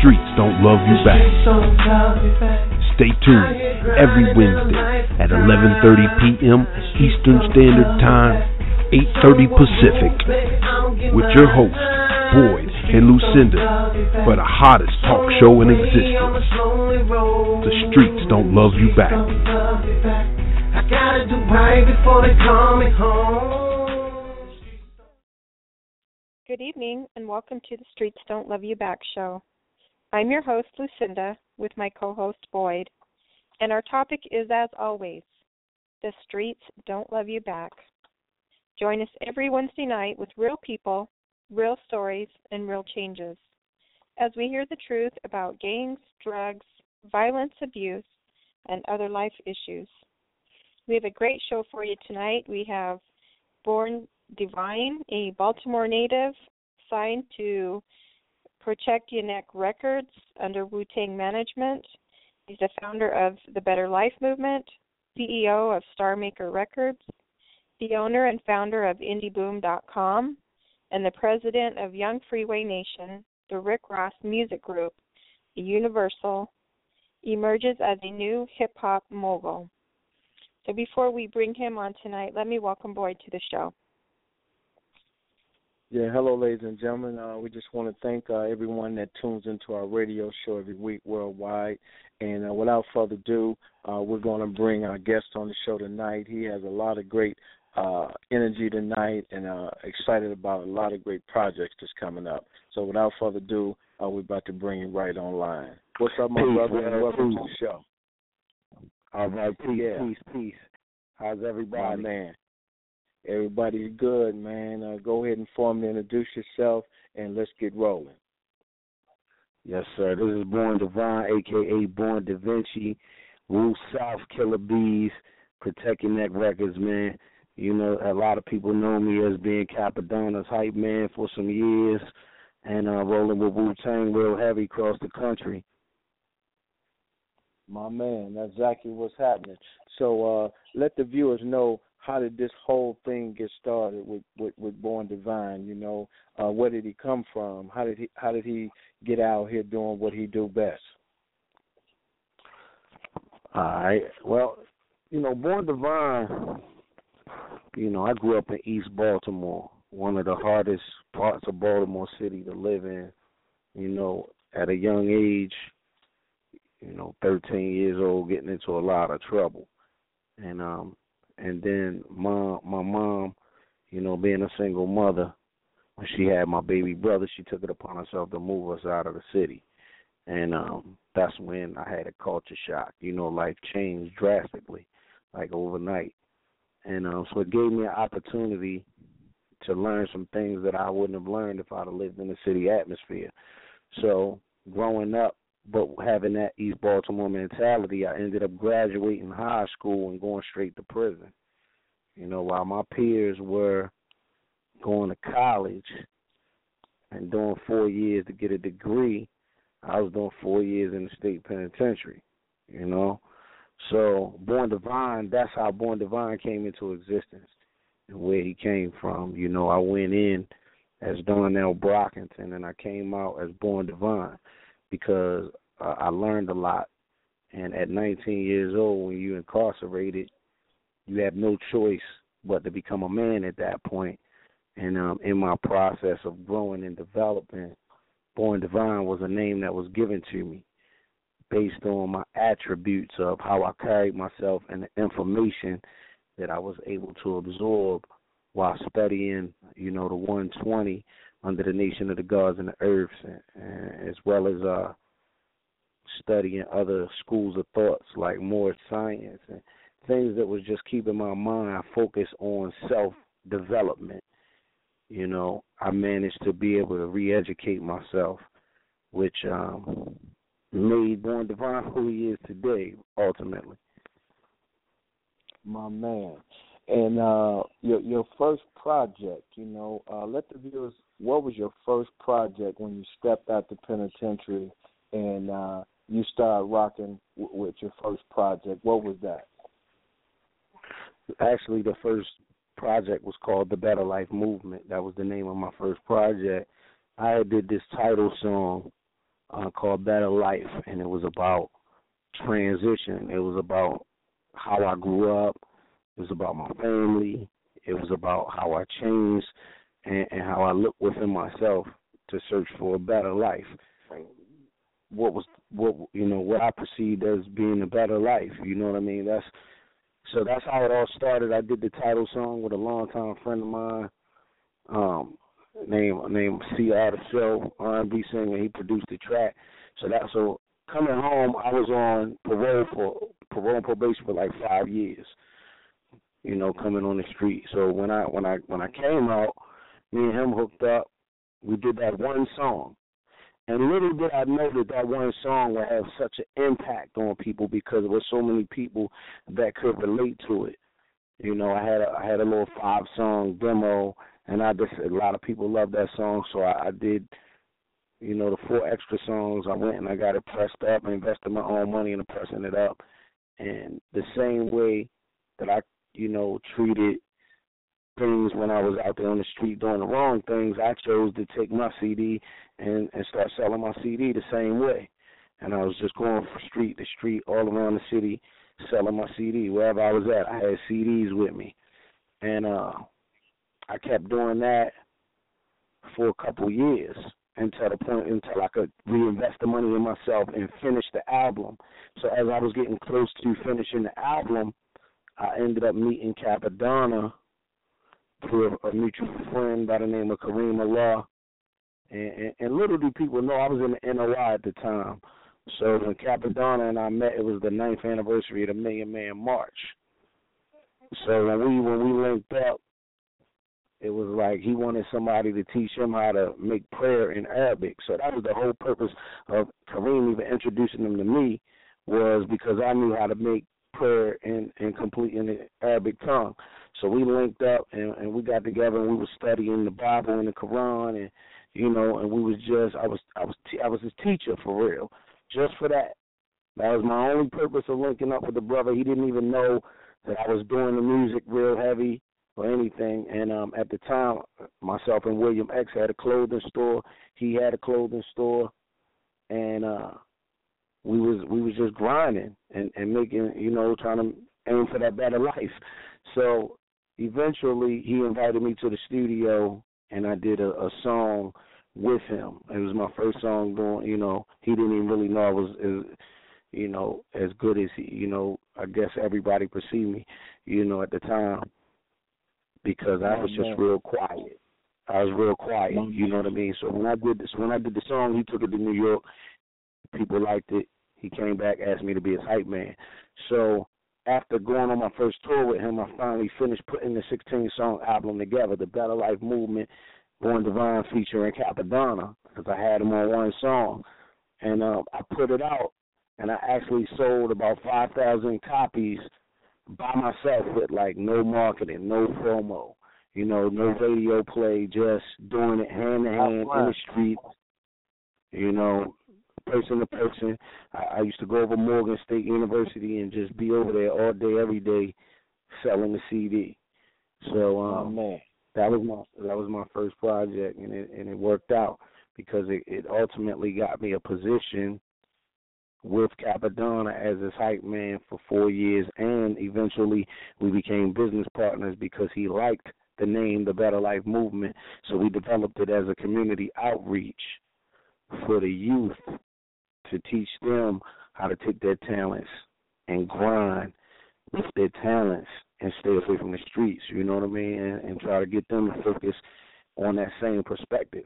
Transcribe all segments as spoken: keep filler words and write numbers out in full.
streets don't love you back. Stay tuned every Wednesday at eleven thirty p.m. Eastern Standard Time, eight thirty Pacific, with your hosts, Boyd and Lucinda, for the hottest talk show in existence. The streets don't love you back. I gotta do right before they call me home. Good evening and welcome to the Streets Don't Love You Back show. I'm your host, Lucinda, with my co-host, Boyd, and our topic is, as always, the streets don't love you back. Join us every Wednesday night with real people, real stories, and real changes as we hear the truth about gangs, drugs, violence, abuse, and other life issues. We have a great show for you tonight. We have Born Divine, a Baltimore native signed to Protect Your Neck Records under Wu-Tang Management. He's the founder of the Better Life Movement, C E O of Star Maker Records, the owner and founder of Indie Boom dot com, and the president of Young Freeway Nation. The Rick Ross Music Group, Universal, emerges as a new hip-hop mogul. So before we bring him on tonight, let me welcome Boyd to the show. Yeah, hello, ladies and gentlemen. Uh, we just want to thank uh, everyone that tunes into our radio show every week worldwide. And uh, without further ado, uh, we're going to bring our guest on the show tonight. He has a lot of great uh, energy tonight and uh, excited about a lot of great projects that's coming up. So without further ado, uh, we're about to bring him right online. What's up, my peace, brother, and welcome peace. to the show. All right, peace, yeah. peace, peace. How's everybody? My man. Everybody's good, man. Uh, go ahead and formally introduce yourself, and let's get rolling. Yes, sir. This is Born Divine, a k a. Born Da Vinci, Wu South Killer Bees, Protect Your Neck Records, man. You know, a lot of people know me as being Capadonna's hype man for some years and uh, rolling with Wu-Tang real heavy across the country. My man, that's exactly what's happening. So uh, let the viewers know, how did this whole thing get started with, with, with Born Divine? You know, uh, where did he come from? How did he how did he get out here doing what he do best? All right. Well, you know, Born Divine, you know, I grew up in East Baltimore, one of the hardest parts of Baltimore City to live in. You know, at a young age, you know, thirteen years old, getting into a lot of trouble. And um and then mom my mom, you know, being a single mother, when she had my baby brother, she took it upon herself to move us out of the city. And um that's when I had a culture shock. You know, life changed drastically, like overnight. And um so it gave me an opportunity to learn some things that I wouldn't have learned if I'd have lived in the city atmosphere. So growing up, but having that East Baltimore mentality, I ended up graduating high school and going straight to prison. You know, while my peers were going to college and doing four years to get a degree, I was doing four years in the state penitentiary, you know. So Born Divine, that's how Born Divine came into existence and where he came from. You know, I went in as Darnell Brockington and I came out as Born Divine, because uh, I learned a lot. And at nineteen years old, when you're incarcerated, you have no choice but to become a man at that point. And um, in my process of growing and developing, Born Divine was a name that was given to me based on my attributes of how I carried myself and the information that I was able to absorb while studying, you know, the one twenty under the Nation of the Gods and the Earths, and, and as well as uh, studying other schools of thoughts like more science and things that was just keeping my mind focused on self-development. You know, I managed to be able to re-educate myself, which um, made Born Divine who he is today, ultimately. My man. And uh, your your first project, you know, uh, let the viewers, what was your first project when you stepped out the penitentiary and uh, you started rocking w- with your first project? What was that? Actually, the first project was called the Better Life Movement. That was the name of my first project. I did this title song uh, called Better Life, and it was about transition. It was about how I grew up. It was about my family. It was about how I changed and, and how I look within myself to search for a better life. What was what you know what I perceived as being a better life. You know what I mean? That's so that's how it all started. I did the title song with a longtime friend of mine, um, named named C R the Show, R and B singer. He produced the track. So that so coming home, I was on parole for parole and probation for like five years. You know, coming on the street. So when I when I when I came out, me and him hooked up. We did that one song. And little did I know that that one song would have such an impact on people because there were so many people that could relate to it. You know, I had a, I had a little five-song demo, and I just a lot of people loved that song, so I, I did, you know, the four extra songs. I went and I got it pressed up and invested my own money into pressing it up. And the same way that I, you know, treated things when I was out there on the street doing the wrong things, I chose to take my C D and, and start selling my C D the same way. And I was just going from street to street all around the city selling my C D. Wherever I was at, I had C Ds with me. And uh, I kept doing that for a couple years until the point until I could reinvest the money in myself and finish the album. So as I was getting close to finishing the album, I ended up meeting Capadonna through a, a mutual friend by the name of Kareem Allah. And, and, and little do people know, I was in the N O I at the time. So when Capadonna and I met, it was the ninth anniversary of the Million Man March. So when we when we linked up, it was like he wanted somebody to teach him how to make prayer in Arabic. So that was the whole purpose of Kareem even introducing him to me, was because I knew how to make prayer in, in complete in the Arabic tongue. So we linked up and, and we got together and we were studying the Bible and the Quran, and you know, and we was just I was I was I was his teacher for real, just for that. That was my only purpose of linking up with the brother. He didn't even know that I was doing the music real heavy or anything. And um, at the time, myself and William X had a clothing store. He had a clothing store, and uh, we was we was just grinding and, and making, you know, trying to aim for that better life. So eventually, he invited me to the studio, and I did a, a song with him. It was my first song going. You know, he didn't even really know I was, as, you know, as good as he, you know, I guess everybody perceived me, you know, at the time, because I was just real quiet. I was real quiet, you know what I mean? So when I did this, when I did the song, he took it to New York. People liked it. He came back, asked me to be his hype man. So after going on my first tour with him, I finally finished putting the sixteen-song album together, the Better Life Movement, Born Divine featuring Capadonna, because I had him on one song. And uh, I put it out, and I actually sold about five thousand copies by myself with, like, no marketing, no promo, you know, no radio play, just doing it hand-to-hand in the streets, you know, person to person. I, I used to go over Morgan State University and just be over there all day, every day, selling the C D. So, um, oh, man. that was my that was my first project, and it and it worked out because it, it ultimately got me a position with Capadonna as his hype man for four years, and eventually we became business partners because he liked the name, the Better Life Movement. So we developed it as a community outreach for the youth to teach them how to take their talents and grind with their talents and stay away from the streets, you know what I mean, and, and try to get them to focus on that same perspective.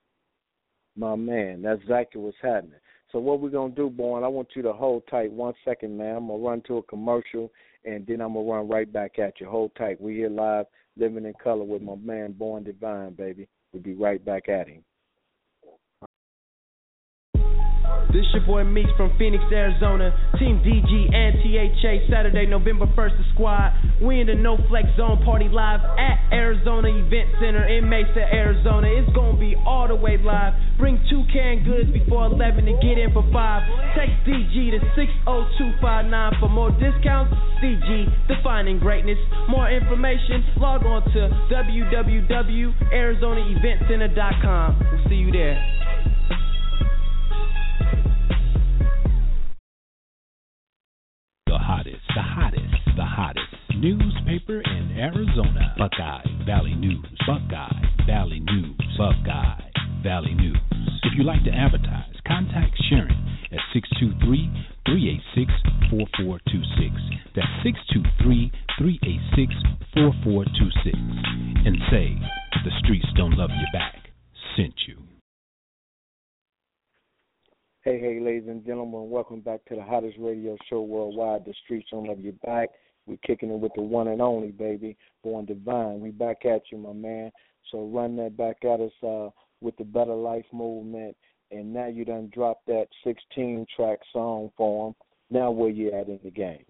My man, that's exactly what's happening. So what we're going to do, Born, I want you to hold tight one second, man. I'm going to run to a commercial, and then I'm going to run right back at you. Hold tight. We're here live, living in color with my man, Born Divine, baby. We'll be right back at him. This your boy Meeks from Phoenix, Arizona. Team D G and T H A, Saturday, November first, the squad. We in the No Flex Zone party live at Arizona Event Center in Mesa, Arizona. It's gonna be all the way live. Bring two canned goods before eleven and get in for five. Text D G to six oh two five nine for more discounts. D G, defining greatness. More information, log on to w w w dot arizona event center dot com. We'll see you there. Buckeye Valley News. Buckeye Valley News. Buckeye Valley News. If you'd like to advertise, contact Sharon at six two three, three eight six, four four two six. That's six two three, three eight six, four four two six. And say, the streets don't love you back. Sent you. Hey, hey, ladies and gentlemen, welcome back to the hottest radio show worldwide, The Streets Don't Love You Back. We're kicking it with the one and only, baby, Born Divine. We back at you, my man. So run that back at us uh, with the Better Life movement. And now you done dropped that sixteen-track song for them. Now where you at in the game?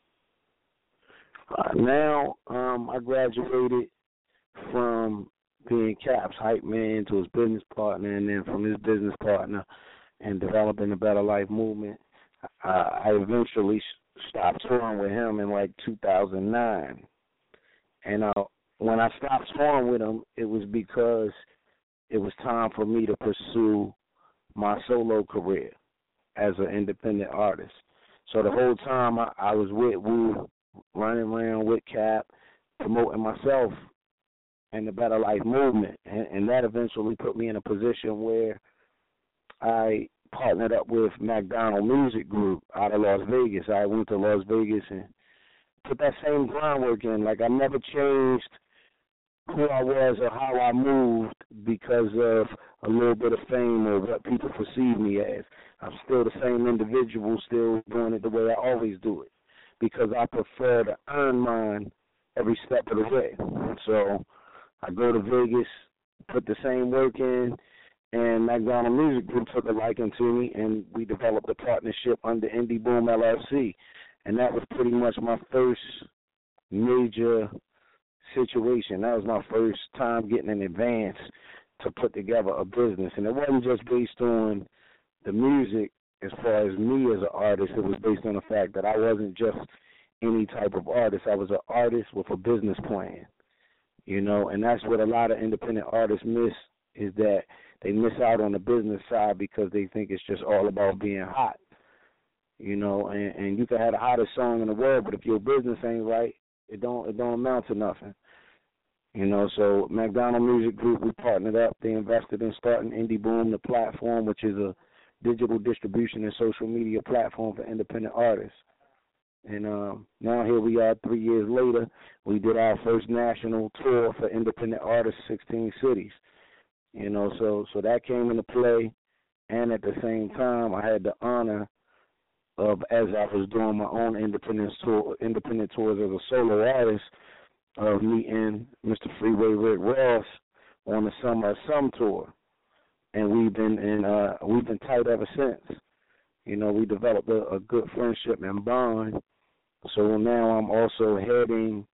Uh, now um, I graduated from being Cap's hype man to his business partner, and then from his business partner and developing the Better Life movement. Uh, I eventually stopped touring with him in like two thousand nine. And uh, when I stopped touring with him, it was because it was time for me to pursue my solo career as an independent artist. So the whole time I, I was with Wu, running around with Cap, promoting myself and the Better Life movement. And, and that eventually put me in a position where I partnered up with McDonald Music Group out of Las Vegas. I went to Las Vegas and put that same groundwork in. Like, I never changed who I was or how I moved because of a little bit of fame or what people perceive me as. I'm still the same individual, still doing it the way I always do it, because I prefer to earn mine every step of the way. So I go to Vegas, put the same work in, and McDonald Music Group took a liking to me, and we developed a partnership under Indie Boom L L C. And that was pretty much my first major situation. That was my first time getting an advance to put together a business. And it wasn't just based on the music as far as me as an artist. It was based on the fact that I wasn't just any type of artist. I was an artist with a business plan, you know, and that's what a lot of independent artists miss, is that they miss out on the business side because they think it's just all about being hot, you know, and, and you can have the hottest song in the world, but if your business ain't right, it don't it don't amount to nothing, you know. So McDonald Music Group, we partnered up. They invested in starting Indie Boom, the platform, which is a digital distribution and social media platform for independent artists. And um, now here we are three years later. We did our first national tour for independent artists, sixteen cities. You know, so so that came into play, and at the same time, I had the honor of, as I was doing my own independent tour, independent tours as a solo artist, of meeting Mister Freeway Rick Ross on the Summer of Some tour, and we've been in uh, we've been tight ever since. You know, we developed a, a good friendship and bond. So now I'm also heading,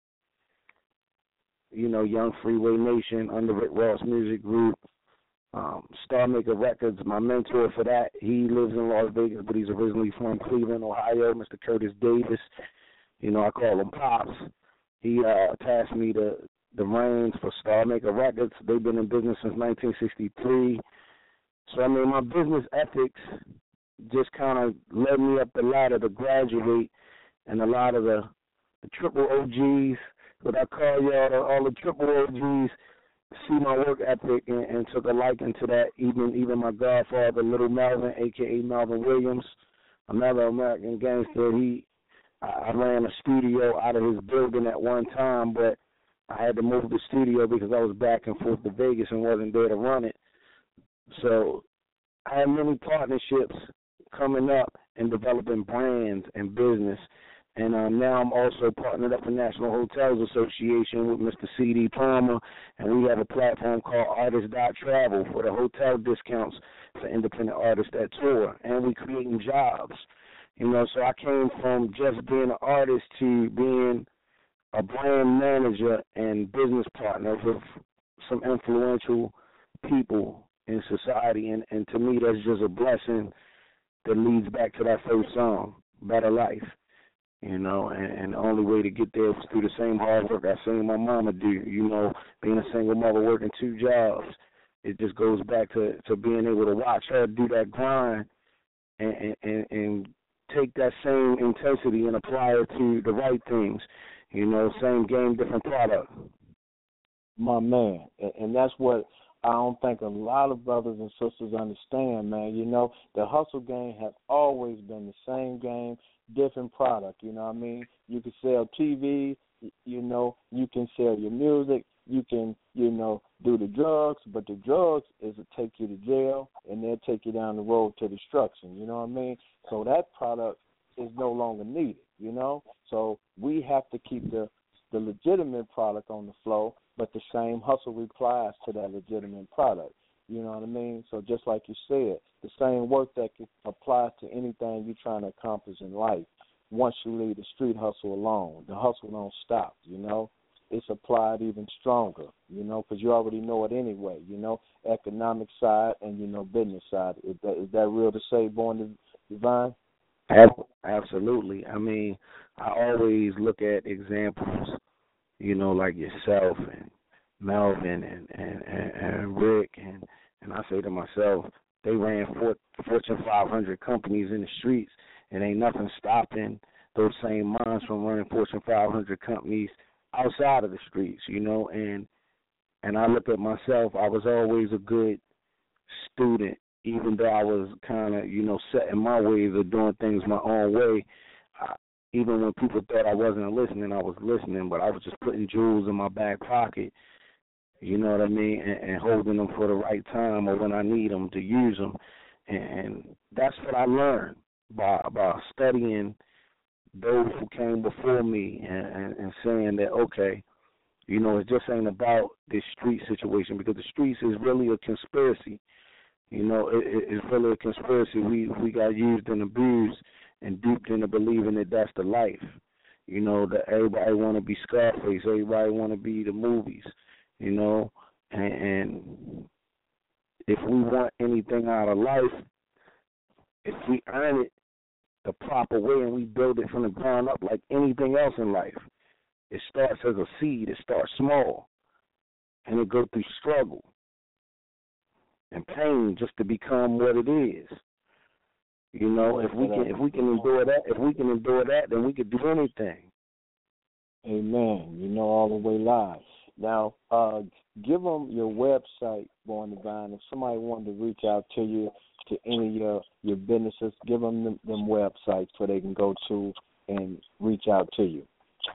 you know, Young Freeway Nation under Rick Ross Music Group. Um, Star Maker Records, my mentor for that, he lives in Las Vegas, but he's originally from Cleveland, Ohio, Mister Curtis Davis. You know, I call him Pops. He uh, tasked me the, the reins for Star Maker Records. They've been in business since nineteen sixty-three. So, I mean, my business ethics just kind of led me up the ladder to graduate, and a lot of the, the triple O Gs, what I call y'all, all the triple O Gs, see my work ethic and, and took a liking to that. Even even my godfather, Little Melvin, a k a. Melvin Williams, another American gangster. He, I, I ran a studio out of his building at one time, but I had to move the studio because I was back and forth to Vegas and wasn't there to run it. So I had many partnerships coming up and developing brands and business. And um, now I'm also partnered up with National Hotels Association with Mister C D Palmer, and we have a platform called Artist dot Travel for the hotel discounts for independent artists that tour, and we're creating jobs. You know, so I came from just being an artist to being a brand manager and business partner with some influential people in society, and, and to me that's just a blessing that leads back to that first song, Better Life. You know, and, and the only way to get there was through the same hard work I seen my mama do. You know, being a single mother working two jobs, it just goes back to, to being able to watch her do that grind and, and, and take that same intensity and apply it to the right things. You know, same game, different product. My man, and, and that's what I don't think a lot of brothers and sisters understand, man. You know, the hustle game has always been the same game, different product. You know what I mean? You can sell T V, you know, you can sell your music, you can, you know, do the drugs, but the drugs is to take you to jail, and they'll take you down the road to destruction. You know what I mean? So that product is no longer needed, you know? So we have to keep the, the legitimate product on the flow, but the same hustle applies to that legitimate product. You know what I mean? So just like you said, the same work ethic applies to anything you're trying to accomplish in life. Once you leave the street hustle alone, the hustle don't stop, you know? It's applied even stronger, you know, because you already know it anyway, you know, economic side and, you know, business side. Is that, is that real to say, Born Divine? Absolutely. I mean, I always look at examples, you know, like yourself and Melvin and, and, and, and Rick, and, and I say to myself, they ran four, Fortune five hundred companies in the streets, and ain't nothing stopping those same minds from running Fortune five hundred companies outside of the streets, you know, and and I look at myself, I was always a good student, even though I was kind of, you know, set in my ways of doing things my own way. I, even when people thought I wasn't listening, I was listening, but I was just putting jewels in my back pocket, you know what I mean, and, and holding them for the right time or when I need them to use them. And that's what I learned by, by studying those who came before me and, and, and saying that, okay, you know, it just ain't about this street situation, because the streets is really a conspiracy. You know, it, it, it's really a conspiracy. We we got used and abused and duped into believing that that's the life. You know, that everybody want to be Scarface, everybody want to be the movies, you know, and, and if we want anything out of life, if we earn it the proper way and we build it from the ground up like anything else in life, it starts as a seed, it starts small, and it goes through struggle and pain just to become what it is. You know, if we can if we can endure that, if we can endure that, then we could do anything. Amen. You know, all the way live. Now, uh, give them your website, Born Divine. If somebody wanted to reach out to you, to any of your, your businesses, give them them, them websites so they can go to and reach out to you.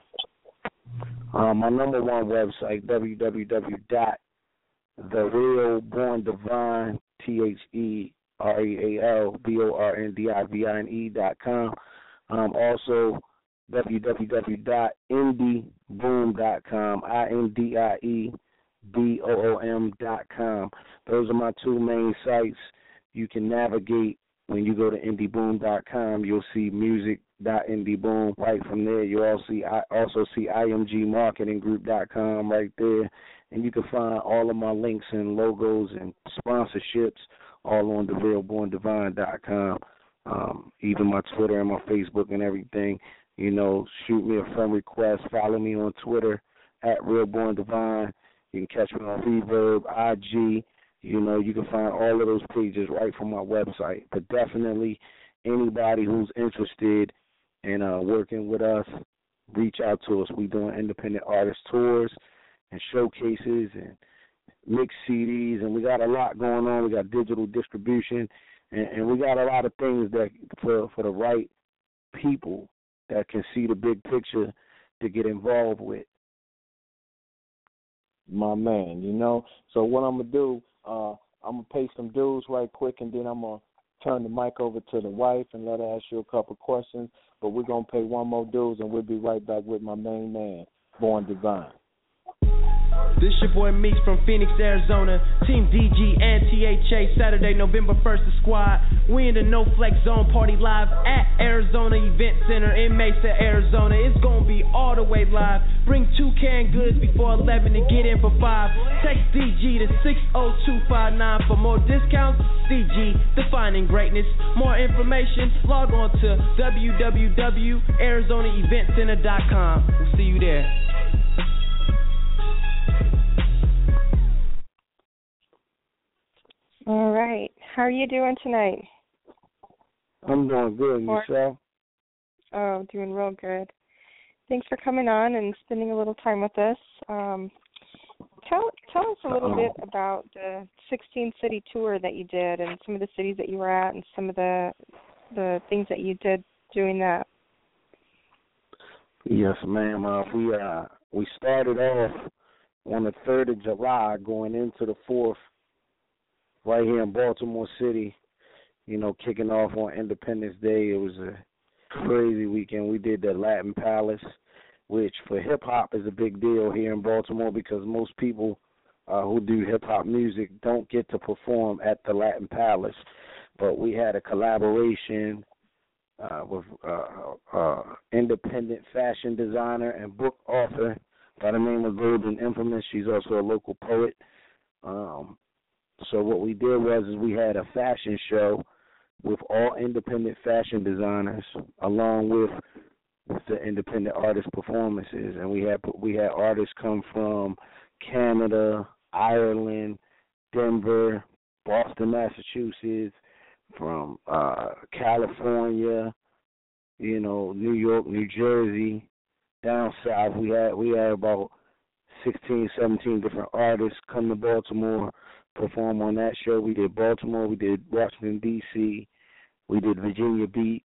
Um, my number one website, w w w dot the real born divine, T H E R E A L B O R N D I V I N E dot com. Um, also, w w w dot indie boom dot com, I N D I E B O O M dot com. Those are my two main sites. You can navigate when you go to indie boom dot com. You'll see music dot indie boom. Right from there, you'll also see, I also see I M G marketing group dot com right there. And you can find all of my links and logos and sponsorships all on the real born divine dot com. Um, even my Twitter and my Facebook and everything. You know, shoot me a friend request. Follow me on Twitter at realborndivine. You can catch me on Reverb, I G. You know, you can find all of those pages right from my website. But definitely anybody who's interested in uh, working with us, reach out to us. We're doing independent artist tours and showcases and mixed C Ds, and we got a lot going on. We got digital distribution, and, and we got a lot of things that for for the right people that can see the big picture to get involved with. My man, you know. So what I'm going to do, uh, I'm going to pay some dues right quick, and then I'm going to turn the mic over to the wife and let her ask you a couple questions. But we're going to pay one more dues, and we'll be right back with my main man, Born Divine. This your boy Meeks from Phoenix, Arizona. Team D G and T H A, Saturday, November first, the squad. We in the No Flex Zone party live at Arizona Event Center in Mesa, Arizona. It's gonna be all the way live. Bring two canned goods before eleven to get in for five. Text D G to six oh two five nine for more discounts. D G, defining greatness. More information, log on to w w w dot arizona event center dot com. We'll see you there. All right. How are you doing tonight? I'm doing good. Yourself? Oh, doing real good. Thanks for coming on and spending a little time with us. Um, Tell tell us a little Um, bit about the sixteen city tour that you did, and some of the cities that you were at, and some of the the things that you did doing that. Yes, ma'am. Uh, we uh we started off on the third of July, going into the fourth, right here in Baltimore City. You know, kicking off on Independence Day. It was a crazy weekend. We did the Latin Palace, which for hip hop is a big deal here in Baltimore because most people uh, who do hip hop music don't get to perform at the Latin Palace. But we had a collaboration uh, with uh, uh, independent fashion designer and book author by the name of Golden Infamous. She's also a local poet. Um, so what we did was is we had a fashion show with all independent fashion designers, along with the independent artist performances, and we had we had artists come from Canada, Ireland, Denver, Boston, Massachusetts, from uh, California, you know, New York, New Jersey, down south. We had we had about sixteen, seventeen different artists come to Baltimore, perform on that show. We did Baltimore, we did Washington D C, we did Virginia Beach.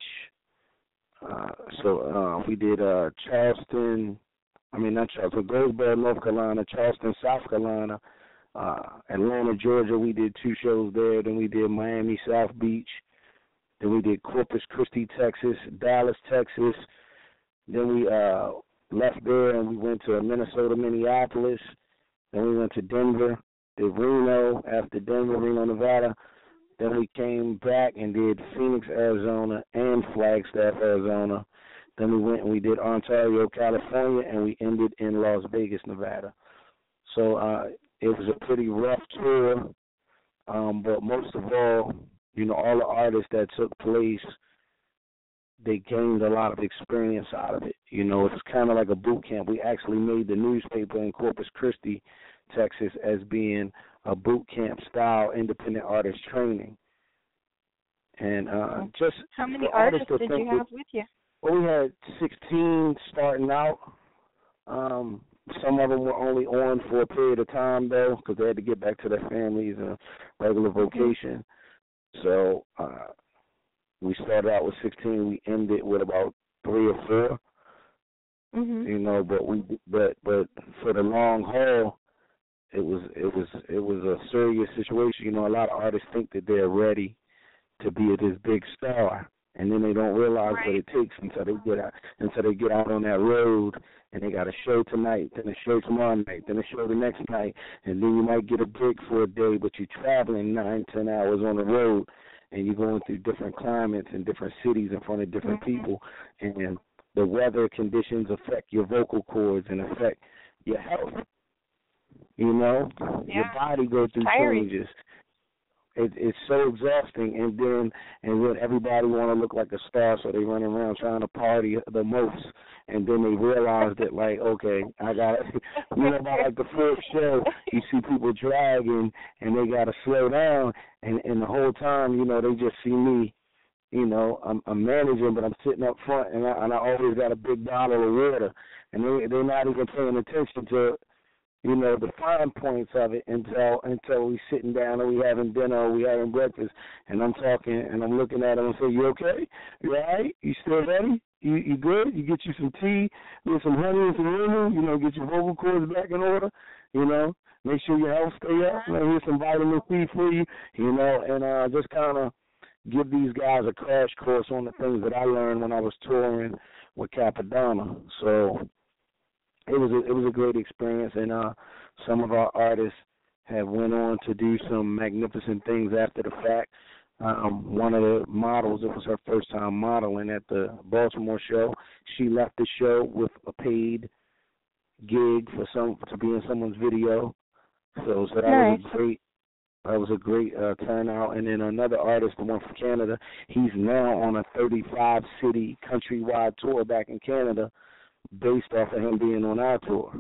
Uh, so uh, we did uh, Charleston, I mean not Charleston, Goldsboro, North Carolina, Charleston, South Carolina, uh, Atlanta, Georgia. We did two shows there. Then we did Miami, South Beach. Then we did Corpus Christi, Texas, Dallas, Texas. Then we uh, left there and we went to Minnesota, Minneapolis. Then we went to Denver, did Reno, after Denver, Reno, Nevada. Then we came back and did Phoenix, Arizona, and Flagstaff, Arizona. Then we went and we did Ontario, California, and we ended in Las Vegas, Nevada. So uh, it was a pretty rough tour, um, but most of all, you know, all the artists that took place, they gained a lot of experience out of it. You know, it's kind of like a boot camp. We actually made the newspaper in Corpus Christi, Texas, as being a boot camp style independent artist training. And uh, just how many artists, artists did you have that, with you? Well, we had sixteen starting out. Um, some of them were only on for a period of time though, because they had to get back to their families and regular vocation. So uh, we started out with sixteen. We ended with about three or four. Mm-hmm. You know, but we but but for the long haul, it was it was it was a serious situation. You know, a lot of artists think that they're ready to be this big star, and then they don't realize right. what it takes until they get out until they get out on that road, and they got a show tonight, then a show tomorrow night, then a show the next night, and then you might get a break for a day, but you're traveling nine, ten hours on the road, and you're going through different climates and different cities in front of different mm-hmm. people, and the weather conditions affect your vocal cords and affect your health. You know, yeah. your body goes through Tiring. changes. It, it's so exhausting, and then and then everybody want to look like a star, so they run around trying to party the most, and then they realize that, like, okay, I got it. You know, about like the fourth show, you see people dragging, and they got to slow down, and, and the whole time, you know, they just see me. You know, I'm, I'm managing, but I'm sitting up front, and I, and I always got a big bottle of water, and they, they're not even paying attention to, you know, the fine points of it until until we sitting down and we having dinner or we having breakfast, and I'm talking and I'm looking at them and say, "You okay? You all right? You still ready? You you good? You get you some tea with some honey and some lemon. You know, get your vocal cords back in order. You know, make sure your health stay up. You know, here's some vitamin C for you. You know, and uh, just kind of give these guys a crash course on the things that I learned when I was touring with Capadonna. So it was a, it was a great experience, and uh, some of our artists have went on to do some magnificent things after the fact. Um, one of the models, it was her first time modeling at the Baltimore show. She left the show with a paid gig for some to be in someone's video. So, so that nice. was a great. That was a great uh, turnout. And then another artist, the one from Canada, he's now on a thirty-five city countrywide tour back in Canada, based off of him being on our tour.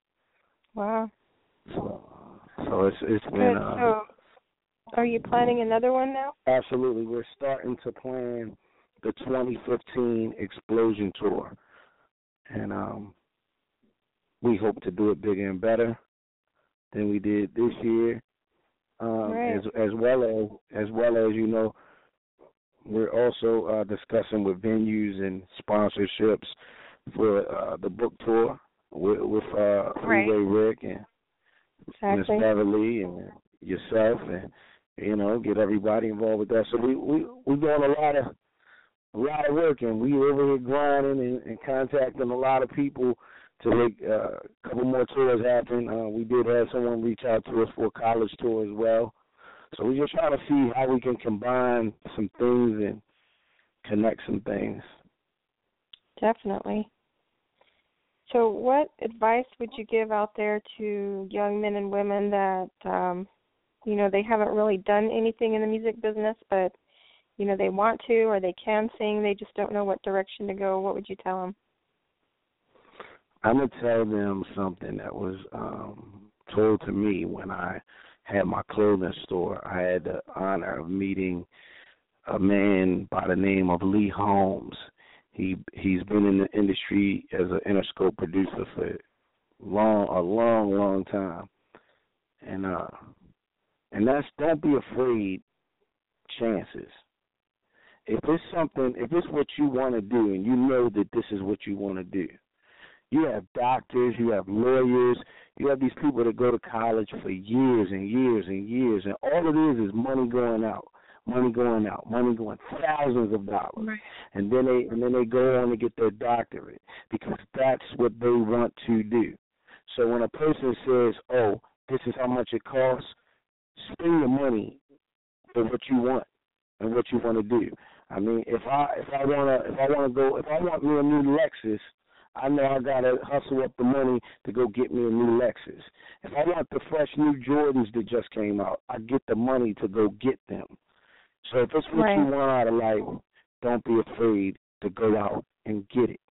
Wow. So, so it's it's Good. been. Uh, so, are you planning another one now? Absolutely, we're starting to plan the twenty fifteen Explosion tour, and um, we hope to do it bigger and better. than we did this year. Um, right. as as well as as well as you know, we're also uh, discussing with venues and sponsorships for uh, the book tour with, with uh, Freeway right. Rick and exactly. Miss Beverly and yourself, and you know, get everybody involved with that. So we we we're doing a lot of a lot of work, and we over here grinding and, and contacting a lot of people to make uh, a couple more tours happen. Uh, we did have someone reach out to us for a college tour as well. So we're just trying to see how we can combine some things and connect some things. Definitely. So what advice would you give out there to young men and women that, um, you know, they haven't really done anything in the music business, but, you know, they want to or they can sing, they just don't know what direction to go? What would you tell them? I'm going to tell them something that was um, told to me when I had my clothing store. I had the honor of meeting a man by the name of Lee Holmes. He, he's been in the industry as an Interscope producer for long, a long, long time. And uh, and that's, don't be afraid chances. If it's something, if it's what you want to do and you know that this is what you want to do, you have doctors, you have lawyers, you have these people that go to college for years and years and years, and all it is is money going out, money going out, money going, thousands of dollars, right. and then they and then they go on to get their doctorate because that's what they want to do. So when a person says, "Oh, this is how much it costs," spend your money for what you want and what you want to do. I mean, if I if I wanna if I wanna go if I want me a new Lexus, I know I gotta hustle up the money to go get me a new Lexus. If I want the fresh new Jordans that just came out, I get the money to go get them. So if it's what right. you want out of life, don't be afraid to go out and get it.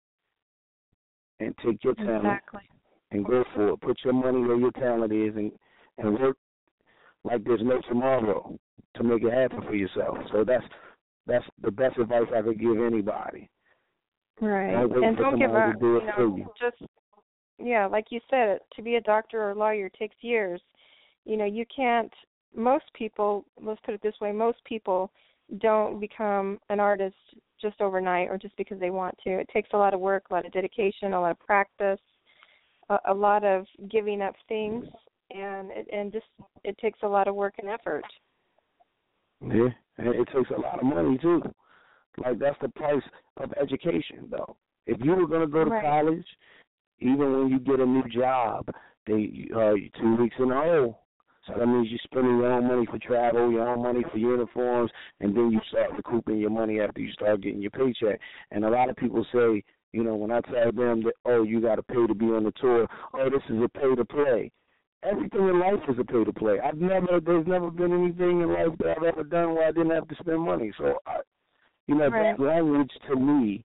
And take your talent exactly. and go for it. Put your money where your talent is and, and work like there's no tomorrow to make it happen for yourself. So that's that's the best advice I could give anybody. Right. Don't and don't give up. Do you it know, for you. just yeah, like you said, to be a doctor or a lawyer takes years. You know, you can't. Most people, let's put it this way, most people don't become an artist just overnight or just because they want to. It takes a lot of work, a lot of dedication, a lot of practice, a, a lot of giving up things, and it, and just it takes a lot of work and effort. Yeah, and it takes a lot of money too. Like, that's the price of education, though. If you were going to go to right. college, even when you get a new job, they uh, two weeks in a row. So that means you're spending your own money for travel, your own money for uniforms, and then you start recouping your money after you start getting your paycheck. And a lot of people say, you know, when I tell them that, oh, you got to pay to be on the tour, oh, this is a pay to play. Everything in life is a pay to play. I've never, there's never been anything in life that I've ever done where I didn't have to spend money. So I, You know, right. that language to me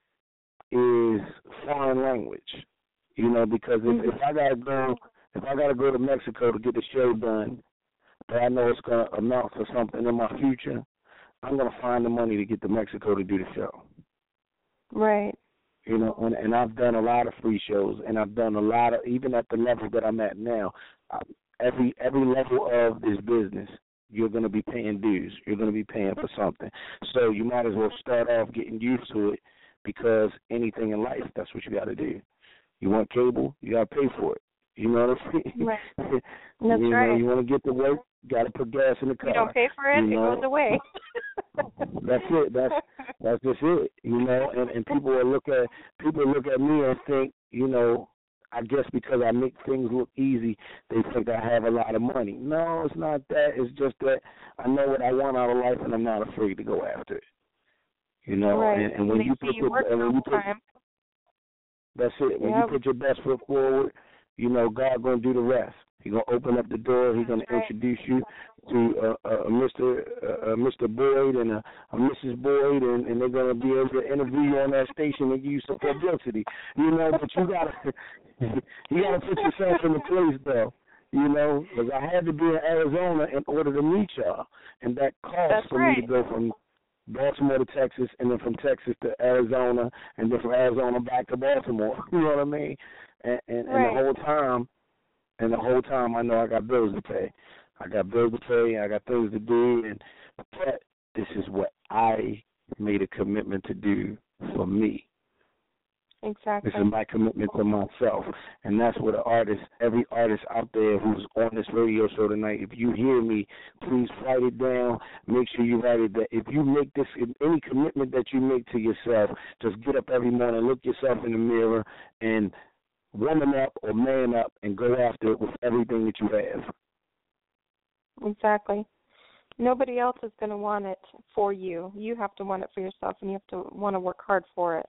is foreign language. You know, because if, mm-hmm. if I gotta go, if I gotta go to Mexico to get the show done, but I know it's gonna amount to something in my future, I'm gonna find the money to get to Mexico to do the show. Right. You know, and, and I've done a lot of free shows, and I've done a lot of, even at the level that I'm at now, I, every every level of this business, you're going to be paying dues. You're going to be paying for something. So you might as well start off getting used to it, because anything in life, that's what you got to do. You want cable, you got to pay for it. You know what I'm saying? Right. That's you right. Know, you want to get to work, you got to put gas in the car. You don't pay for it, you know? It goes away. That's it. That's that's just it. You know, and, and people will look at people look at me and think, you know, I guess because I make things look easy, they think I have a lot of money. No, it's not that. It's just that I know what I want out of life, and I'm not afraid to go after it. You know, right. and, and when and you put you your, work and when you put, time. that's it. When yep. you put your best foot forward, you know, God gonna do the rest. He's gonna open up the door. He's gonna right. introduce you to uh, uh, Mister Uh, Mister Boyd and a, a Missus Boyd, and, and they're gonna be able to interview you on that station and give you some publicity. You know, but you gotta you gotta put yourself in the place, though. You know, because I had to be in Arizona in order to meet y'all, and that cost That's for right. me to go from Baltimore to Texas, and then from Texas to Arizona, and then from Arizona back to Baltimore. You know what I mean? And, and, right. and the whole time, And the whole time I know I got bills to pay. I got bills to pay, I got things to do, and but this is what I made a commitment to do for me. Exactly. This is my commitment to myself. And that's what an artist, every artist out there who's on this radio show tonight, if you hear me, please write it down. Make sure you write it down. If you make this, any commitment that you make to yourself, just get up every morning, look yourself in the mirror, and woman up or man up and go after it with everything that you have. Exactly. Nobody else is going to want it for you. You have to want it for yourself, and you have to want to work hard for it.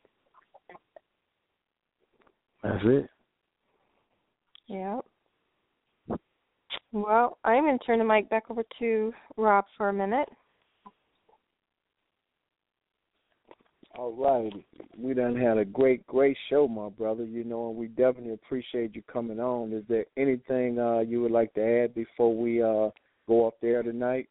That's it. Yeah. Well, I'm going to turn the mic back over to Rob for a minute. All right. We done had a great, great show, my brother. You know, and we definitely appreciate you coming on. Is there anything uh, you would like to add before we uh, go off there tonight?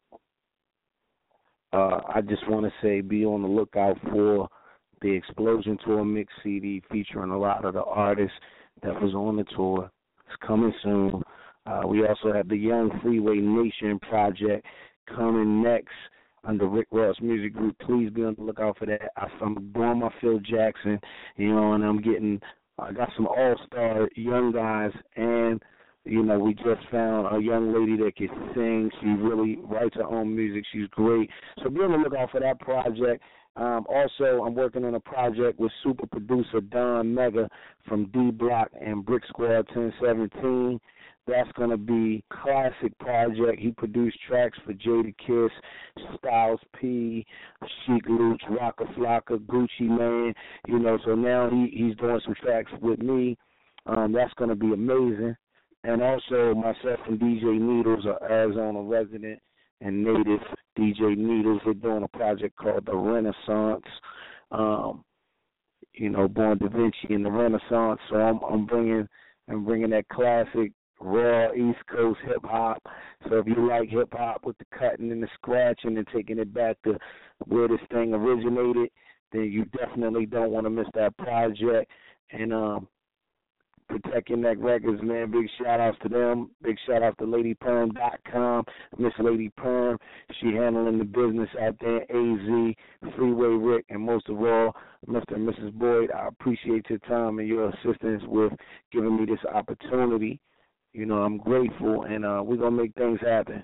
Uh, I just want to say be on the lookout for the Explosion Tour Mix C D featuring a lot of the artists that was on the tour. It's coming soon. Uh, we also have the Young Freeway Nation project coming next under Rick Ross Music Group. Please be on the lookout for that. I'm doing my Phil Jackson, you know, and I'm getting, I got some all-star young guys, and, you know, we just found a young lady that can sing. She really writes her own music. She's great. So be on the lookout for that project. Um, also, I'm working on a project with super producer Don Mega from D Block and Brick Squad ten seventeen. That's going to be a classic project. He produced tracks for Jadakiss, Styles P, Chic Luch, Rocka Flocka, Gucci Mane. You know, so now he, he's doing some tracks with me. Um, that's going to be amazing. And also myself and D J Needles, an Arizona resident and native D J Needles, we're doing a project called The Renaissance. Um, you know, Born Da Vinci and The Renaissance. So I'm, I'm bringing, I'm bringing that classic raw East Coast hip hop. So if you like hip hop with the cutting and the scratching and taking it back to where this thing originated, then you definitely don't want to miss that project. And um, Protect Your Neck Records, man, big shout outs to them. Big shout out to Lady Perm dot com, Miss Lady Perm. She handling the business out there, A Z, Freeway Rick, and most of all, Mister and Missus Boyd. I appreciate your time and your assistance with giving me this opportunity. You know, I'm grateful, and uh, we're going to make things happen.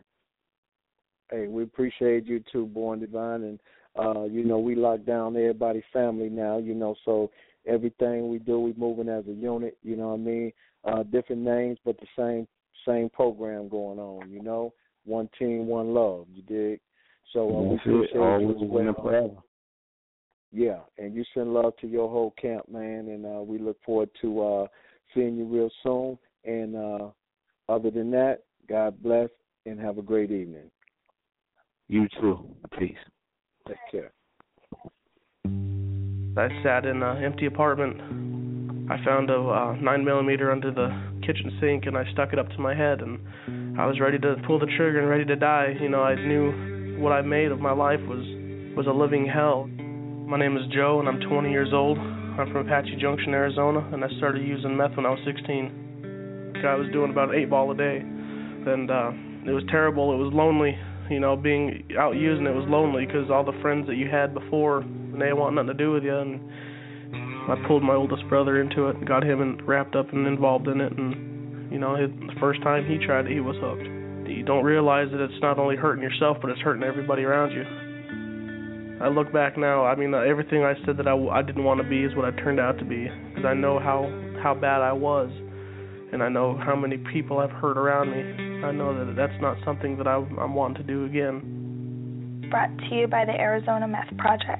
Hey, we appreciate you too, Born Divine, and, uh, you know, we lock down everybody's family now, you know, so everything we do, we moving as a unit, you know what I mean? Uh, different names, but the same same program going on, you know? One team, one love, you dig? So uh, we appreciate you as well. Yeah, and you send love to your whole camp, man, and uh, we look forward to uh, seeing you real soon. And uh, other than that, God bless and have a great evening. You too. Peace. Take care. I sat in an empty apartment. I found a uh, nine millimeter under the kitchen sink, and I stuck it up to my head, and I was ready to pull the trigger and ready to die. You know, I knew what I made of my life was was a living hell. My name is Joe, and I'm twenty years old. I'm from Apache Junction, Arizona, and I started using meth when I was sixteen. I was doing about an eight ball a day, and uh, it was terrible. It was lonely, you know, being out using it was lonely because all the friends that you had before, and they didn't want nothing to do with you, and I pulled my oldest brother into it and got him in, wrapped up and involved in it, and, you know, his, the first time he tried it, he was hooked. You don't realize that it's not only hurting yourself, but it's hurting everybody around you. I look back now, I mean, uh, everything I said that I, I didn't want to be is what I turned out to be, because I know how, how bad I was. And I know how many people I've hurt around me. I know that that's not something that I, I'm wanting to do again. Brought to you by the Arizona Meth Project.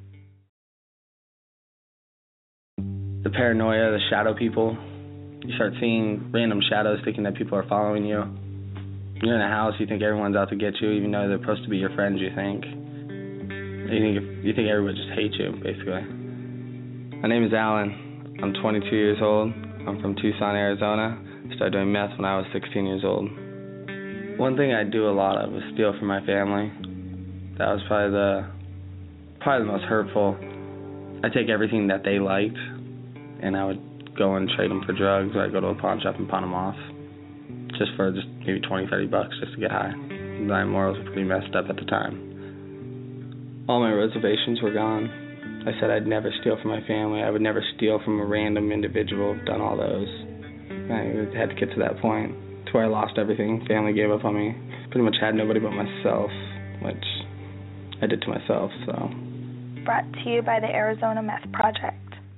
The paranoia, the shadow people. You start seeing random shadows thinking that people are following you. You're in a house, you think everyone's out to get you, even though they're supposed to be your friends, you think. You think, you think everyone just hates you, basically. My name is Alan. I'm twenty-two years old. I'm from Tucson, Arizona. I started doing meth when I was sixteen years old. One thing I do a lot of is steal from my family. That was probably the probably the most hurtful. I take everything that they liked, and I would go and trade them for drugs, or I'd go to a pawn shop and pawn them off. just for just maybe twenty, thirty bucks just to get high. My morals were pretty messed up at the time. All my reservations were gone. I said I'd never steal from my family. I would never steal from a random individual. I've done all those. I had to get to that point to where I lost everything. Family gave up on me. Pretty much had nobody but myself, which I did to myself, so. Brought to you by the Arizona Meth Project.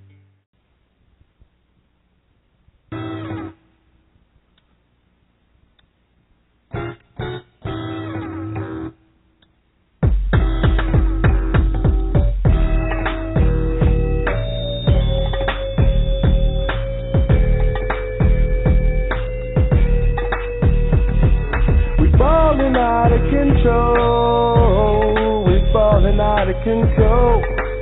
Out of control, we're falling out of control.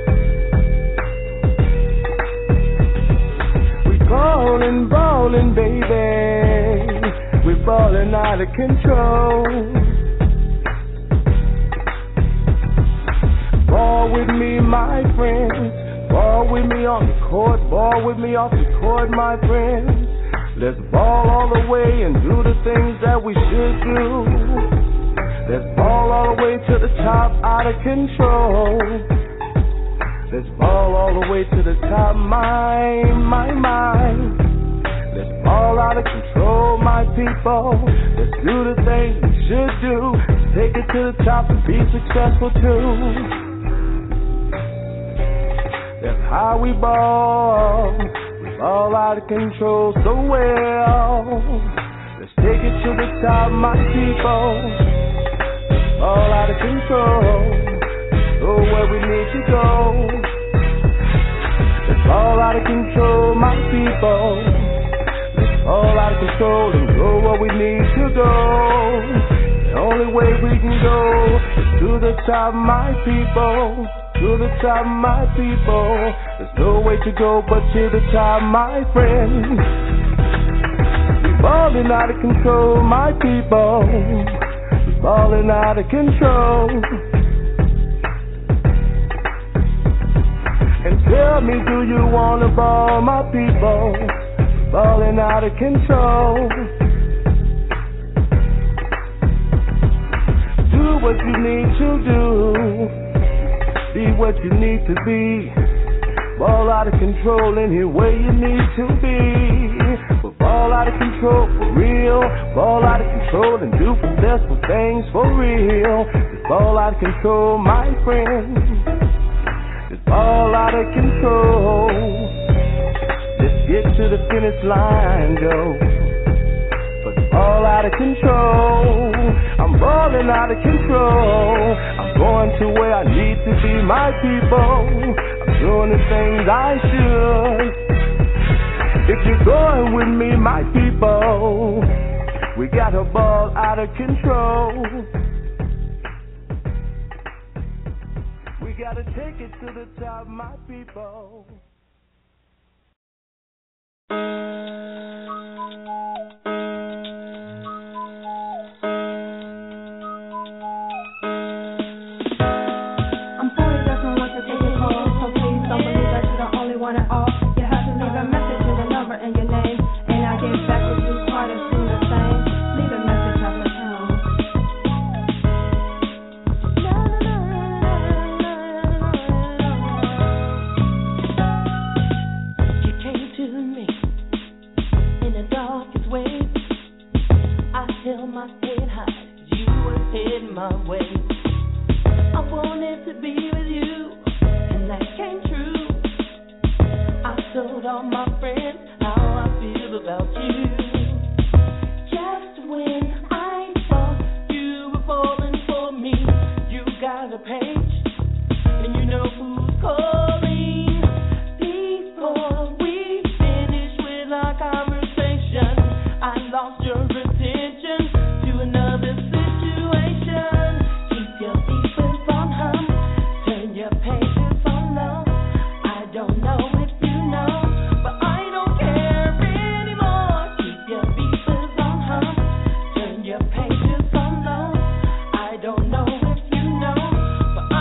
We're falling, falling, baby. We're falling out of control. Ball with me, my friends. Ball with me on the court. Ball with me off the court, my friends. Let's ball all the way and do the things that we should do. Let's ball all the way to the top, out of control. Let's ball all the way to the top, my, my, my. Let's ball out of control, my people. Let's do the things we should do. Take it to the top and be successful too. That's how we ball. All out of control so well. Let's take it to the top, my people. All out of control. Go where we need to go. Let's all out of control, my people. Let's all out of control and go where we need to go. The only way we can go is to the top, my people. To the top, my people. There's no way to go but to the top, my friends. We're falling out of control, my people. We're falling out of control. And tell me, do you want to ball, my people? We're falling out of control. Do what you need to do. Be what you need to be. Ball out of control any way you need to be. But ball out of control for real. Ball out of control and do successful things for real. Just ball out of control, my friends. Just ball out of control. Let's get to the finish line, Joe. But ball out of control. I'm balling out of control. I'm going to where I need to be, my people. I'm doing the things I should. If you're going with me, my people, we got a ball out of control. We gotta take it to the top, my people. One at all. You have to leave a message with a number and your name, and I get back with you quite as soon as same. Leave a message on the tone. You came to me in the darkest way. I held my head high, you were heading my way. I wanted to be with you, and that came true. Told all my friends how I feel about you. Just when I thought you were falling for me, you got a page, and you know who's calling. Before we finish with our conversation, I lost your attention to another situation. Keep your feelings on hum, turn your pages on love. I don't know if you know. But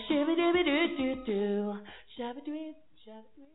Shibby dibby doo doo doo. Shabby doo shabby doo.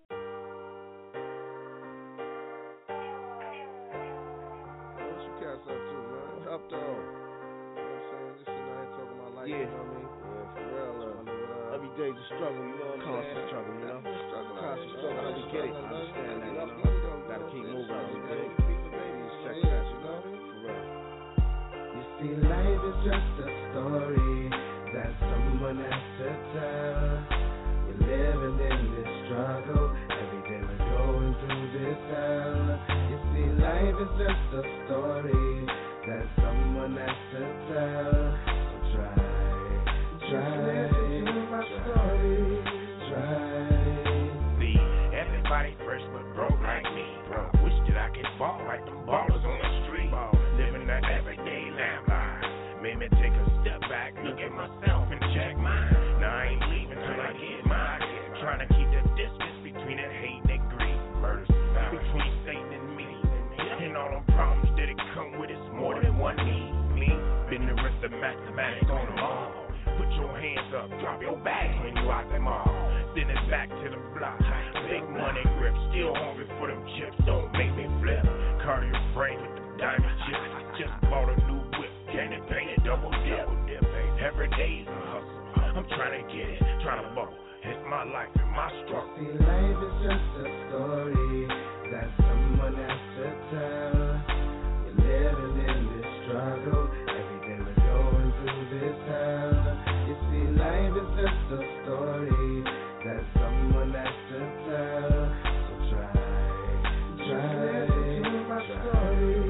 What you cats up to, man? Up though. You know what I'm saying? Just sitting out here talking my life, Yeah. you know what I mean? Yeah, for real. Uh, Every day's a struggle, you know what I'm saying? Constant struggle, you know? Struggle, constant struggle. I get it. I understand that, you know? Gotta keep moving every day. Check that, you know? For real. You see, life is just a story that someone has to tell. We're living in this struggle. Every day we're going through this hell. You see, life is just a story that someone has to tell. So try, try, listen to my story. Try. See, everybody fresh but broke like me. Bro, wish that I could ball like them ballers on the street. Ball, living that everyday lamb life. Made me take a step back, look at myself and check mine. Now I ain't leaving till I get mine. Trying to keep the distance between that hate and that greed. Murder between Satan and me. And all them problems that it come with is more than one need. Me, been the rest of mathematics on them all. Put your hands up, drop your bags when you out them all. Send it back to the block. Big money grip, still hungry for them chips. Don't make me flip. Car your brain with the diamond chips. Just bought a new whip, candy painted, double dip. Every day's a hustle. I'm trying to get it, trying to bubble. It's my life and my struggle. See, life is just a story that someone has to tell. We're living in this struggle. Every day we're going through this hell. You see, life is just a story that someone has to tell. So try, try, listen to my story.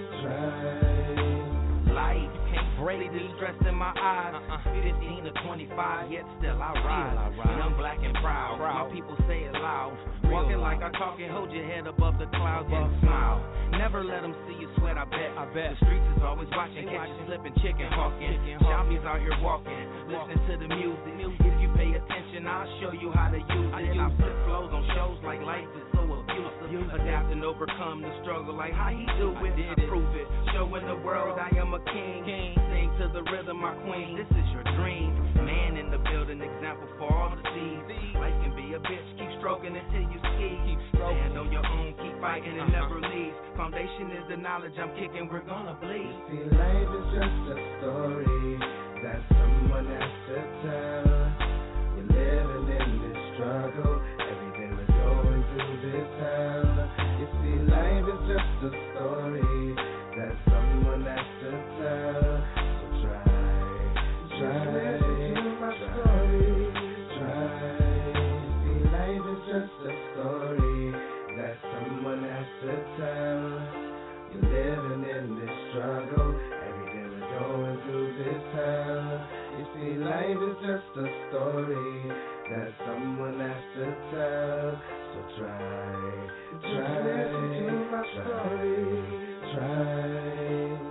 Try. Life can't break the stress in my eyes. fifteen to twenty-five, yet still I rise. Young, black, and proud. My people say it loud. Walking like I talking, hold your head above the clouds and smile. Never let them see you sweat, I bet. I bet. The streets is always watching, catch you slipping, chicken hawking. Zombies out here walking, listen to the music. If you pay attention, I'll show you how to use it. I flip flows on shows like life is so abusive. Adapt and overcome the struggle like how he do it. I prove it, showing the world I am a king. Sing to the rhythm, my queen, this is your dream. Man in the building, example for all to see. Life can be a bitch, keep stroking until you ski. Stand on your own, keep fighting and never leave. Foundation is the knowledge I'm kicking, we're gonna bleed. See, life is just a story that someone has to tell. We're living in this struggle. Every day we're going through this hell. You see, life is just a story that someone has to tell. So try, try, listen to my story. Try. You see, life is just a story that someone has to tell. You're living in this struggle. Every day we're going through this hell. You see, life is just a story that someone has to tell. So try, try, listen to my story. Try.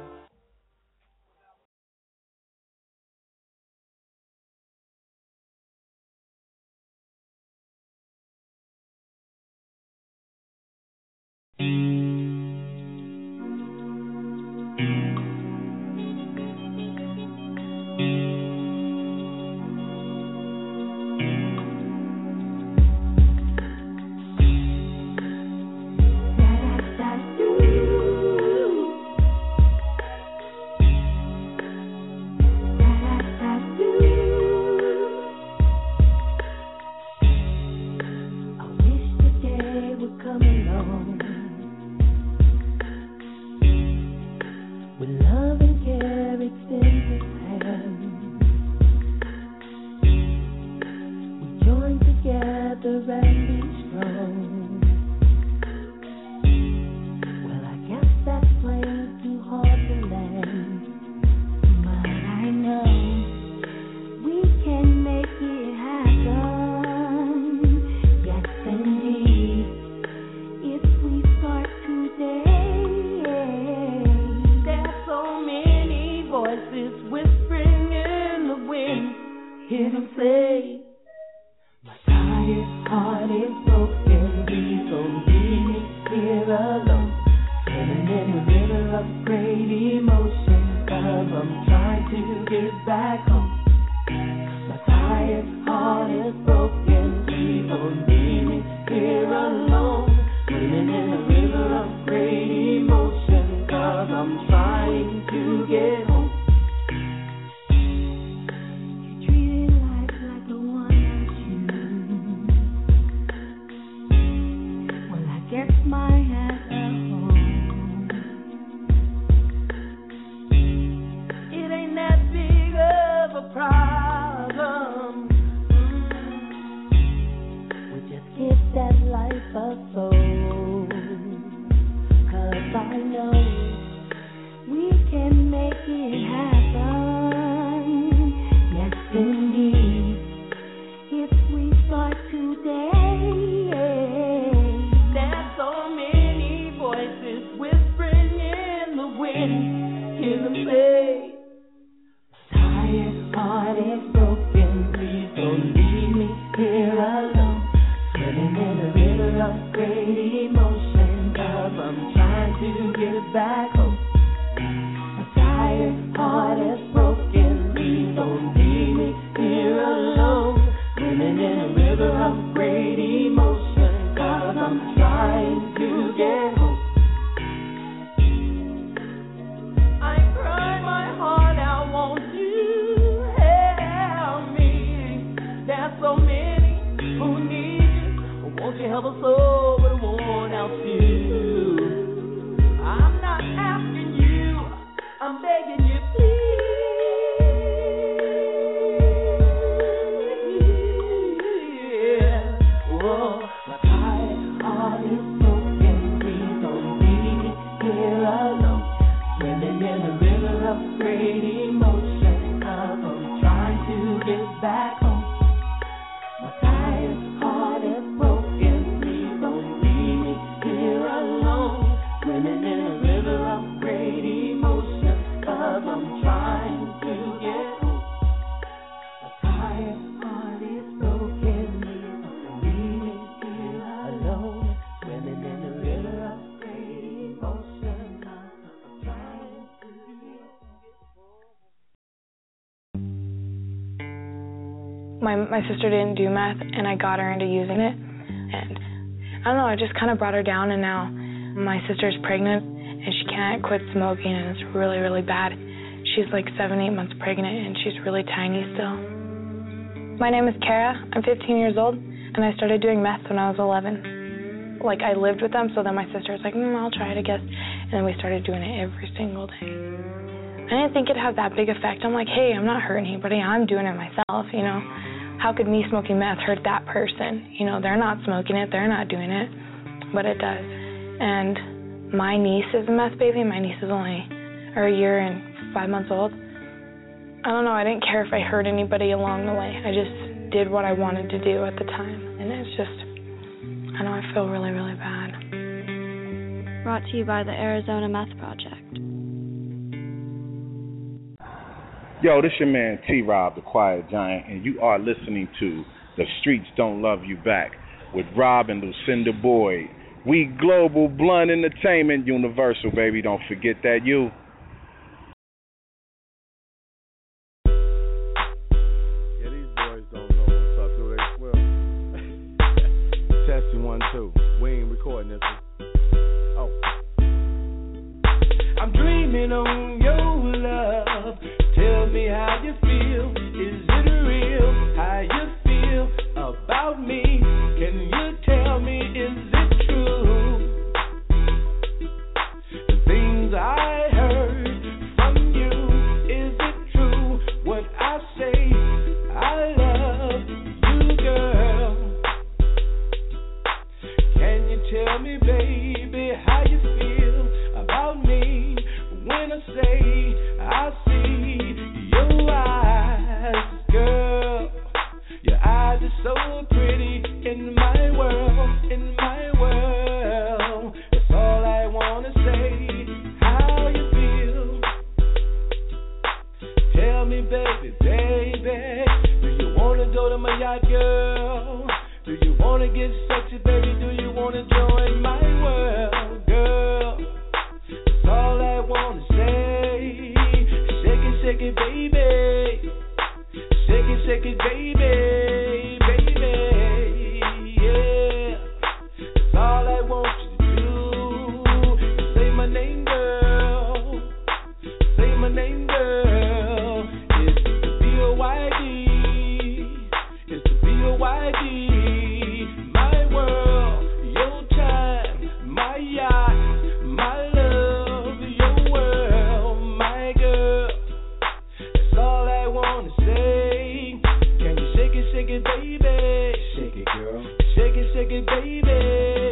Back home, my tired a soul. 'Cause I know we can make it happen. Yes, indeed. If we start today. There's so many voices whispering in the wind. Hear them say, tired heart is broken. Please don't leave me here alone. Swimming in a river of great emotion. 'Cause I'm trying to get back home. My tired heart is broken. Please don't leave me here alone. Swimming in a river of great emotion. 'Cause I'm trying to get home. I cry my heart out, won't you help me? There's so many who need you. Won't you help us all but worn out too? I'm not asking you, I'm begging you, please. Whoa, my tired heart is broken. Please don't leave me here alone. Swimming in a river of great emotion. 'Cause I'm trying to get back home. My tired heart is broken. Please don't leave me here alone. Swimming in a river of great emotion. 'Cause I'm trying to get home. My tired heart is broken. Please don't leave me here alone. Swimming in a river of great emotion. 'Cause I'm trying to get home. My my sister didn't do meth, and I got her into using it. And I don't know, I just kind of brought her down, and now my sister's pregnant, and she can't quit smoking, and it's really, really bad. She's like seven, eight months pregnant, and she's really tiny still. My name is Kara. I'm fifteen years old, and I started doing meth when I was eleven. Like, I lived with them, so then my sister was like, mm, I'll try it, I guess. And then we started doing it every single day. I didn't think it'd have that big effect. I'm like, hey, I'm not hurting anybody. I'm doing it myself, you know. How could me smoking meth hurt that person? You know, they're not smoking it. They're not doing it. But it does. And my niece is a meth baby. My niece is only or a year and five months old. I don't know. I didn't care if I hurt anybody along the way. I just did what I wanted to do at the time. And it's just, I know I feel really, really bad. Brought to you by the Arizona Meth Project. Yo, this your man T-Rob, the Quiet Giant, and you are listening to The Streets Don't Love You Back with Rob and Lucinda Boyd. We global blunt entertainment, universal, baby. Don't forget that, you. Yeah, these boys don't know what's up, do they? Well, testing one, two. We ain't recording this one. Oh. I'm dreaming on your love. Tell me how you feel. Is it real? How you feel about me? Can you tell me, is it true? The things I heard from you, is it true? What I say, I love you, girl. Can you tell me, baby, how you feel about me? When I say I see your eyes, girl, your eyes are so pretty in my world, in my world. That's all I wanna say, how you feel. Tell me, baby, baby, do you wanna go to my yacht, girl? Do you wanna get sexy, baby? Do you wanna join my world, girl? That's all I wanna say. Shake it, shake it, baby. Shake it, shake it, baby, baby, yeah. That's all I want you to do. Say my name, girl. Say my name, girl. It's the B O Y D. It's the B O Y D. My world, your time, my yacht, my love, your world, my girl. That's all I wanna say. Can you shake it, shake it, baby? Shake it, girl. Shake it, shake it, baby.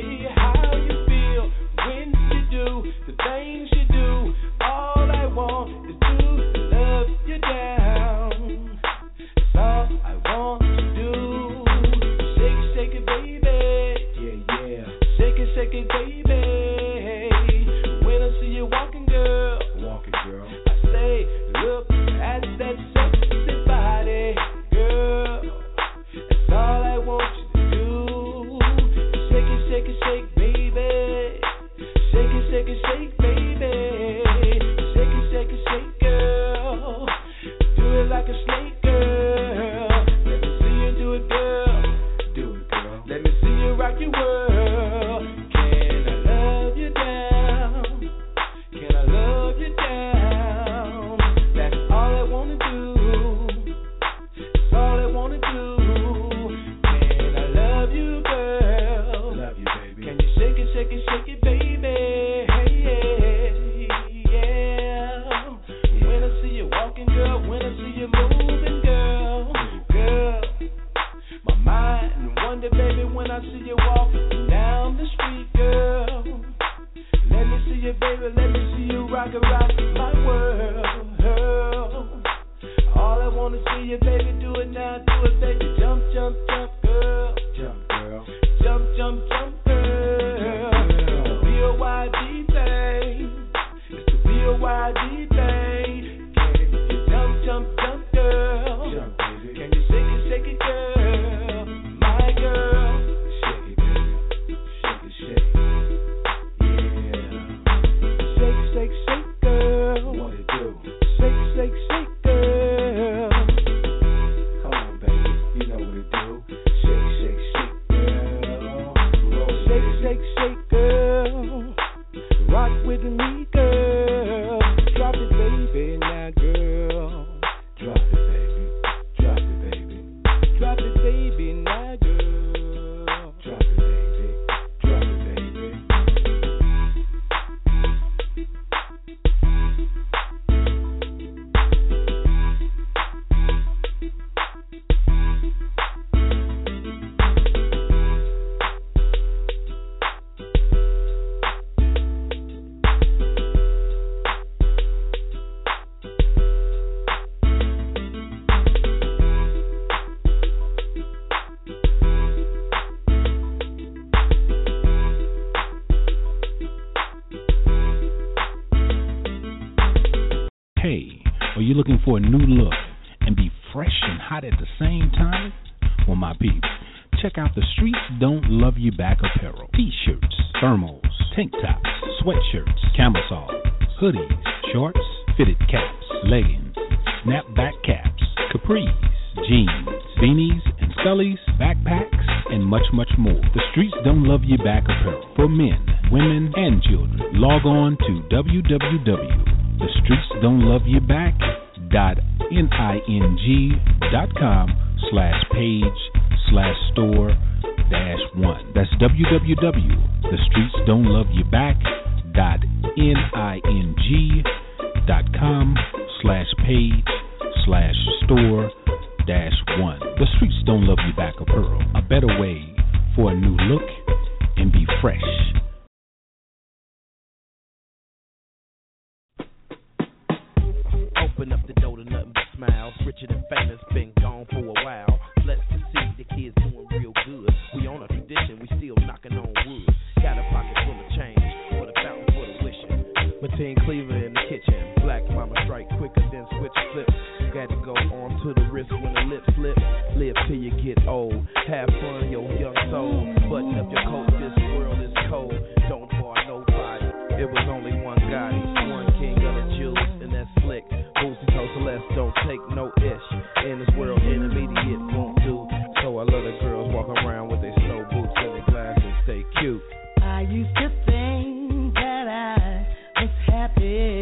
night and wonder, baby, when I see you walking down the street, girl. Let me see you, baby, let me see you rock and rock my world, girl. All I wanna see you, baby, do it now, do it, baby. Jump, jump, jump, girl. Jump, girl. Jump, jump, jump, girl. It's the B O Y D thing. It's the B O Y D thing. Can you jump, jump, jump, girl? Jump, baby. Can you shake it, shake it, girl? My girl. Shake it, baby. Shake it, shake it. Yeah. Shake, shake, shake, girl. What it do? Shake, shake, shake, girl. Come on, baby. You know what it do. Shake, shake, shake, girl. Shake, shake, shake, girl. Rock with me, girl. Drop it, baby, now, girl. Drop it, baby. Drop it, baby. Drop it, baby, now, girl. Drop it, baby. Drop it, baby. Hey, are you looking for a new look and be fresh and hot at the same time? Well, my peeps, check out the Streets Don't Love You Back apparel. T-shirts, thermals, tank tops, sweatshirts, camisoles, hoodies, shorts, fitted caps, leggings, snapback caps, capris, jeans, beanies, and scullies, backpacks, and much, much more. The Streets Don't Love You Back apparel for men, women, and children. Log on to w w w dot the streets don't love you back dot ning dot com slash page slash store dash one. That's w w w dot the streets don't love you back dot ning dot com slash page slash store dash one. The Streets Don't Love You Back apparel, a better way for a new look and be fresh. Open up the door to nothing but smiles. Richard and famous been gone for a while. Blessed to see the kids doing real good. We on a tradition, we still knocking on wood. Got a pocket full of change, for the fountain for the wishing. Mateen Cleaver in the kitchen. Black mama strike quicker than switch flip. Got to go arm to the wrist when the lips slip. Live till you get old. Have fun, your young soul. Button up your coat, this world is cold. Don't bar nobody. It was only one Gotti, one king of the Jews, and that's slick. Boosie told Celeste, don't take no ish. In this world, intermediate won't do. So I love the girls walk around with their snow boots and their glasses, stay cute. I used to think that I was happy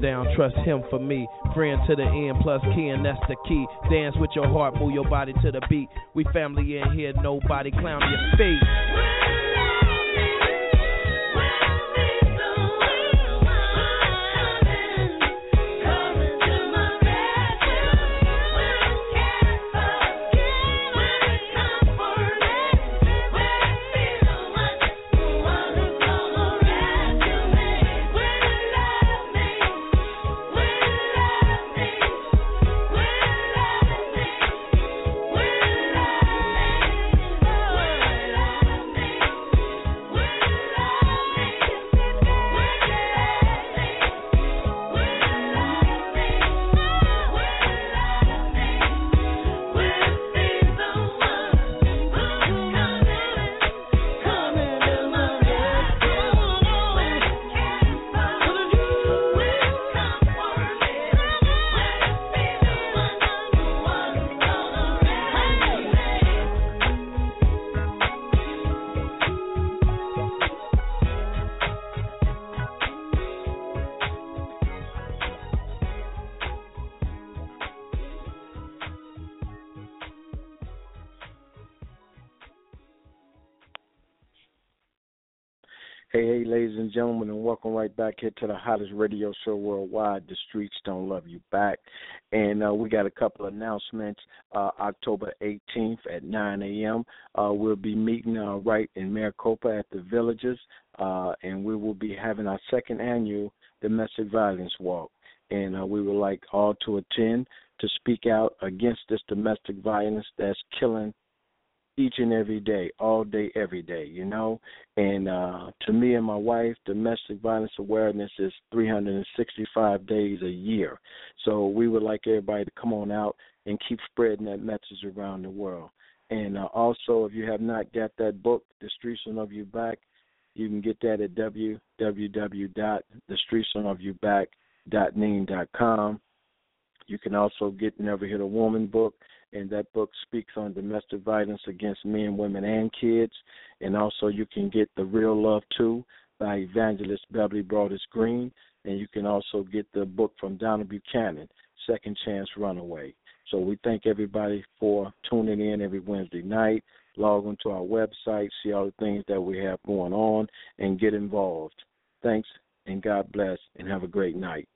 down, trust him for me. Friend to the end, plus kin, that's the key. Dance with your heart, move your body to the beat. We family in here, nobody clown your feet. Hey, hey, ladies and gentlemen, and welcome right back here to the hottest radio show worldwide, The Streets Don't Love You Back. And uh, we got a couple of announcements. Uh, October eighteenth at nine a.m., uh, we'll be meeting uh, right in Maricopa at the Villages, uh, and we will be having our second annual Domestic Violence Walk. And uh, we would like all to attend to speak out against this domestic violence that's killing each and every day, all day, every day, you know. And uh, to me and my wife, domestic violence awareness is three hundred sixty-five days a year. So we would like everybody to come on out and keep spreading that message around the world. And uh, also, if you have not got that book, The Streets Will Love You Back, you can get that at w w w dot the streets will love you back dot ning dot com. You can also get Never Hit a Woman book, and that book speaks on domestic violence against men, women, and kids. And also you can get The Real Love Too by Evangelist Beverly Broadus Green, and you can also get the book from Donna Buchanan, Second Chance Runaway. So we thank everybody for tuning in every Wednesday night. Log on to our website, see all the things that we have going on, and get involved. Thanks, and God bless, and have a great night.